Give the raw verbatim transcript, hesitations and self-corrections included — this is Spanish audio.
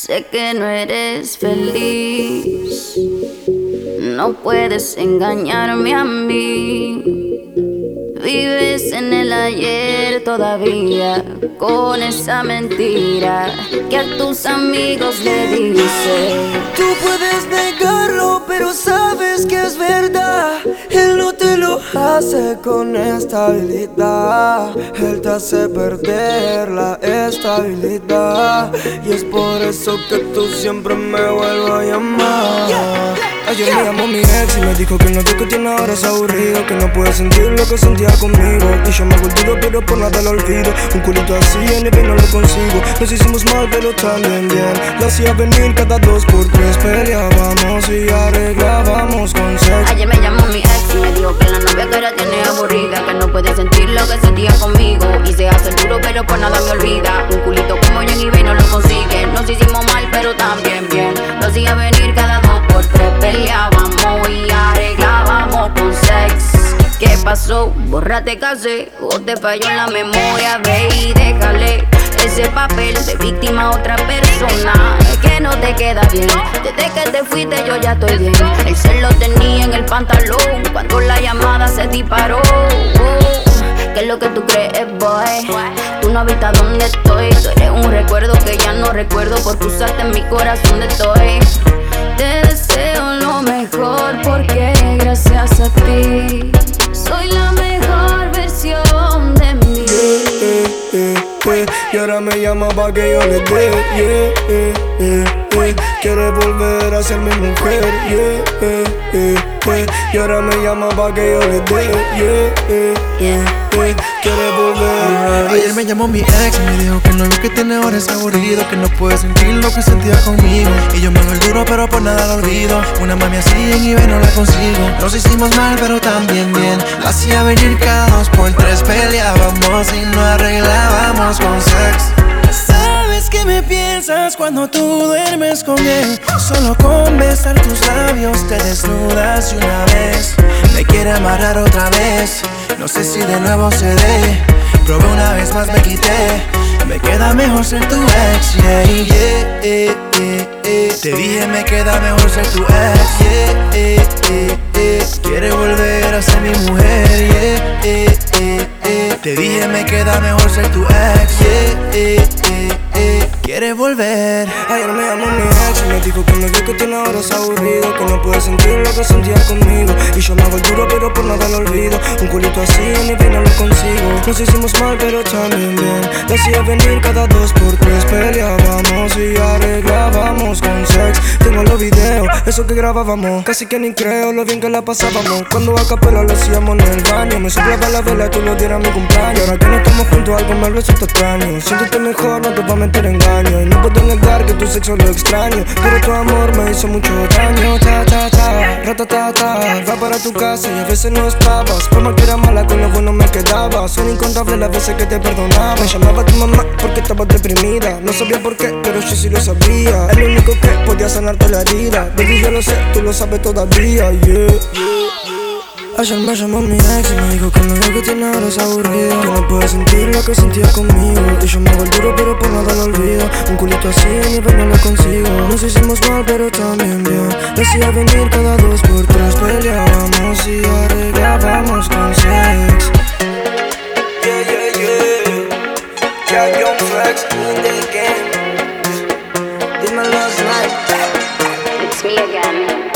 Sé que no eres feliz, no puedes engañarme a mí. Vives en el ayer todavía, con esa mentira que a tus amigos le dices. Tú puedes negarlo, pero sabes que es verdad. Él no te lo hace con estabilidad. Él te hace perder la estabilidad. Y es por eso que tú siempre me vuelves a llamar. Ayer me llamó mi ex y me dijo que el novio que tiene ahora es aburrido, que no puede sentir lo que sentía conmigo. Y yo me hago el duro pero por nada lo olvido. Un culito así en el bien no lo consigo. Nos hicimos mal pero también bien. Lo hacía venir cada dos por tres. Peleábamos y arreglábamos con sexo. Ayer me llamó mi ex y me dijo que la novia que ahora tiene aburrida, que no puede sentir lo que sentía conmigo. Y se hace el duro pero por nada me olvida. Un culito como Jenny B no lo consigue. Nos hicimos mal pero también bien. Lo hacía venir cada dos por tres. Peleábamos y arreglábamos con sex. ¿Qué pasó? Bórrate casi o te falló en la memoria. Ve y déjale ese papel de víctima a otra persona que no te queda bien. Desde que te fuiste yo ya estoy bien. El cel lo tenía en el pantalón cuando la llamada se disparó. ¿Qué es lo que tú crees, boy? Tú no habitas donde estoy. Tú eres un recuerdo que ya no recuerdo, porque usaste en mi corazón de estoy. Te deseo lo mejor porque gracias a ti soy la mejor versión de mí. Yeah, yeah, yeah. Y ahora me llama pa' que yo le dé. Yeah, yeah, yeah, yeah. Quiere volver a ser mi mujer. Yeah, yeah, yeah, yeah. Y ahora me llama pa' que yo le dé. Yeah, yeah, yeah, yeah. Quiere volver. Ayer me llamó mi ex y me dijo que el novio que tiene ahora es aburrido, que no puede sentir lo que sentía conmigo. Y yo me hago el duro pero por nada lo olvido. Una mami así en eBay no la consigo. Nos hicimos mal pero también bien. La hacía venir cada dos por tres. Peleábamos y no arreglábamos con sex. Sabes que me piensas cuando tú duermes con él. Solo con besar tus labios te desnudas y una vez me quiere amarrar otra vez. No sé si de nuevo se dé. Probé una vez más, me quité. Me queda mejor ser tu ex, yeah, yeah, yeah, yeah, yeah. Te dije me queda mejor ser tu ex, yeah, yeah, yeah, yeah. Quiere volver a ser mi mujer, yeah, yeah, yeah, yeah. Te dije me queda mejor ser tu ex, yeah, yeah, yeah, yeah. Quiere volver. Ayer me llamó mi ex y me dijo que el novio que tiene ahora es aburrido, que no puede sentir lo que sentía conmigo. Y yo me hago el duro pero por nada lo olvido. Un culito así en el bien no lo consigo. Nos hicimos mal pero también bien. Le hacía venir cada dos por tres. Peleábamos y arreglábamos con sex. Tengo los videos, eso que grabábamos. Casi que ni creo lo bien que la pasábamos. Cuando a capela lo hacíamos en el baño. Me soplaba la vela que lo diera mi cumpleaños. Ahora que no estamos juntos algo me resulta extraño. Siéntete mejor, no te va a meter engaño. Y no puedo negar que tu sexo lo extraño, pero tu amor me hizo mucho daño. Ta ta ta, rata ta ta. Va para tu casa y a veces no estabas. Forma que era mala, con lo bueno me quedaba. Son incontables las veces que te perdonaba. Me llamaba tu mamá porque estaba deprimida. No sabía por qué, pero yo sí lo sabía. Es lo único que podía sanarte la herida. Baby, yo lo sé, tú lo sabes todavía, yeah, yeah, yeah. Ayer me llamó mi ex y me dijo que el novio que tiene ahora es aburrido, que no puede sentir lo que sentía conmigo. Y yo me hago el duro pero por nada lo olvido. Un culito así en nivel no lo consigo. Nos hicimos mal pero también bien. Le hacía venir cada dos por tres. Peleábamos y arreglábamos con sex. Yeah, yeah, yeah. Yeah, Young Flex in the game. Did my last night. It's me again.